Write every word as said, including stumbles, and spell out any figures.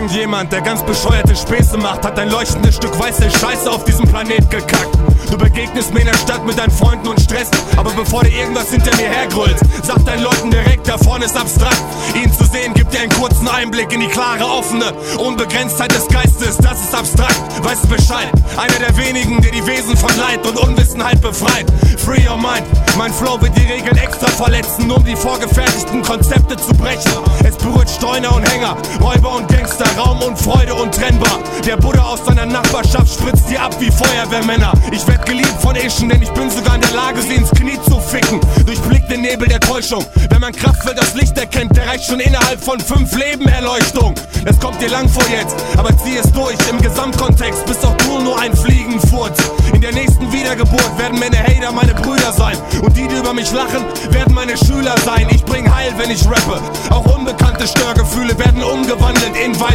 Irgendjemand, der ganz bescheuerte Späße macht, hat ein leuchtendes Stück weiße Scheiße auf diesem Planet gekackt. Du begegnest mir in der Stadt mit deinen Freunden und Stress, aber bevor dir irgendwas hinter mir hergrüllt, sag deinen Leuten direkt, da vorne ist abstrakt. Ihn zu sehen gibt dir einen kurzen Einblick in die klare, offene Unbegrenztheit des Geistes, das ist abstrakt, weißt du Bescheid. Einer der wenigen, der die Wesen von Leid und Unwissenheit befreit. Free your mind, mein Flow wird die Regeln extra verletzen, um die vorgefertigten Konzepte zu brechen. Es berührt Streuner und Hänger, Räuber und Gangster, Raum und Freude untrennbar. Der Buddha aus deiner Nachbarschaft spritzt dir ab wie Feuerwehrmänner. Ich werd geliebt von Ischen, denn ich bin sogar in der Lage, sie ins Knie zu ficken. Durchblick den Nebel der Täuschung. Wenn man kraftvoll das Licht erkennt, der reicht schon innerhalb von fünf Leben Erleuchtung. Das kommt dir lang vor jetzt, aber zieh es durch. Im Gesamtkontext bist auch du nur ein Fliegenfurz. In der nächsten Wiedergeburt werden meine Hater meine Brüder sein. Und die, die über mich lachen, werden meine Schüler sein. Ich bring Heil, wenn ich rappe. Auch unbekannte Störgefühle werden umgewandelt in weiße